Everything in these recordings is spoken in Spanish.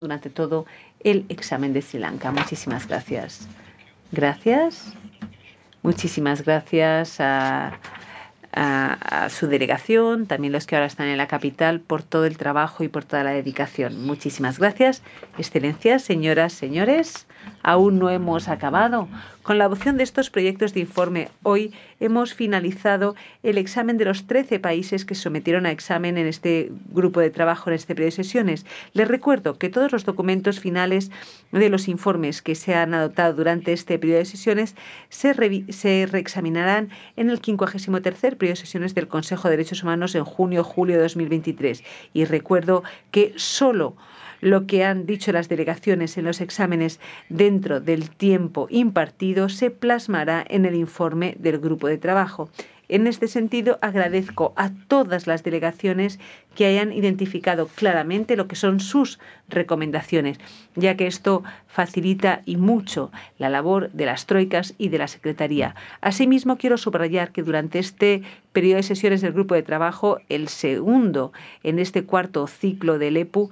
durante todo el examen de Sri Lanka. Muchísimas gracias. Gracias. Muchísimas gracias a su delegación, también los que ahora están en la capital, por todo el trabajo y por toda la dedicación. Muchísimas gracias. Excelencias, señoras, señores, aún no hemos acabado. Con la adopción de estos proyectos de informe, hoy hemos finalizado el examen de los 13 países que se sometieron a examen en este grupo de trabajo, en este periodo de sesiones. Les recuerdo que todos los documentos finales de los informes que se han adoptado durante este periodo de sesiones se reexaminarán en el 53º periodo de sesiones del Consejo de Derechos Humanos en junio-julio de 2023. Y recuerdo que solo lo que han dicho las delegaciones en los exámenes dentro del tiempo impartido se plasmará en el informe del grupo de trabajo. En este sentido, agradezco a todas las delegaciones que hayan identificado claramente lo que son sus recomendaciones, ya que esto facilita y mucho la labor de las troicas y de la Secretaría. Asimismo, quiero subrayar que durante este periodo de sesiones del grupo de trabajo, el segundo en este cuarto ciclo del EPU,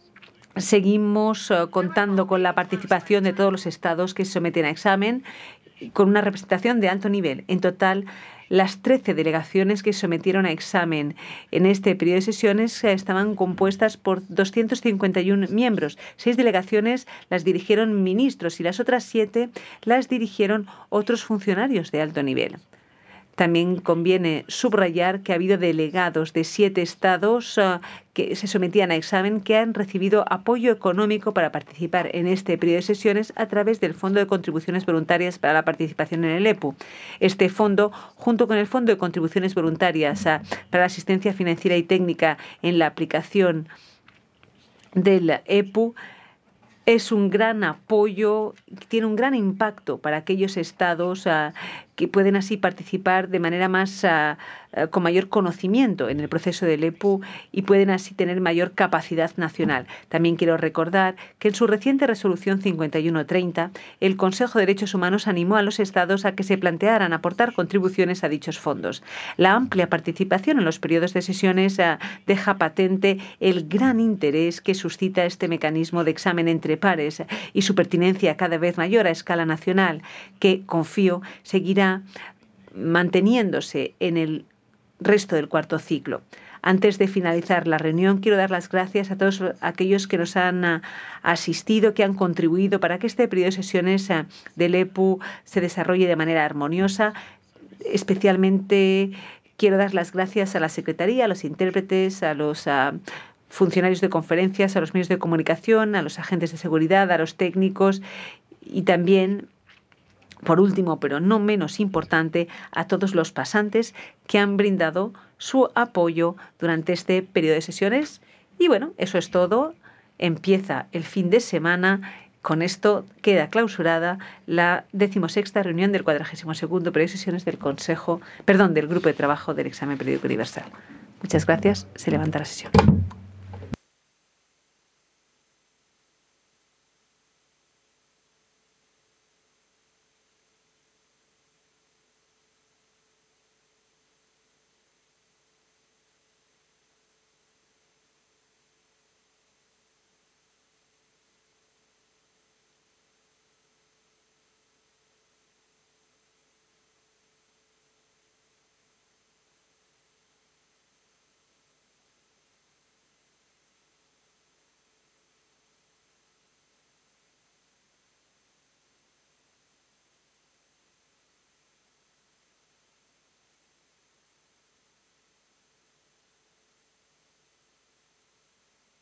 seguimos contando con la participación de todos los estados que se someten a examen, con una representación de alto nivel. En total, las 13 delegaciones que se sometieron a examen en este periodo de sesiones estaban compuestas por 251 miembros. 6 delegaciones las dirigieron ministros y las otras 7 las dirigieron otros funcionarios de alto nivel. También conviene subrayar que ha habido delegados de 7 estados que se sometían a examen que han recibido apoyo económico para participar en este periodo de sesiones a través del Fondo de Contribuciones Voluntarias para la Participación en el EPU. Este fondo, junto con el Fondo de Contribuciones Voluntarias para la Asistencia Financiera y Técnica en la aplicación del EPU, es un gran apoyo, tiene un gran impacto para aquellos estados que pueden así participar de manera más con mayor conocimiento en el proceso del EPU y pueden así tener mayor capacidad nacional. También quiero recordar que en su reciente resolución 5130, el Consejo de Derechos Humanos animó a los estados a que se plantearan aportar contribuciones a dichos fondos. La amplia participación en los periodos de sesiones deja patente el gran interés que suscita este mecanismo de examen entre pares y su pertinencia cada vez mayor a escala nacional, que confío seguirá manteniéndose en el resto del cuarto ciclo. Antes de finalizar la reunión, quiero dar las gracias a todos aquellos que nos han asistido, que han contribuido para que este periodo de sesiones del EPU se desarrolle de manera armoniosa. Especialmente quiero dar las gracias a la Secretaría, a los intérpretes, a los funcionarios de conferencias, a los medios de comunicación, a los agentes de seguridad, a los técnicos y también, por último, pero no menos importante, a todos los pasantes que han brindado su apoyo durante este periodo de sesiones. Y bueno, eso es todo. Empieza el fin de semana. Con esto queda clausurada la 16ª reunión del 42º periodo de sesiones del del Grupo de Trabajo del Examen Periódico Universal. Muchas gracias. Se levanta la sesión.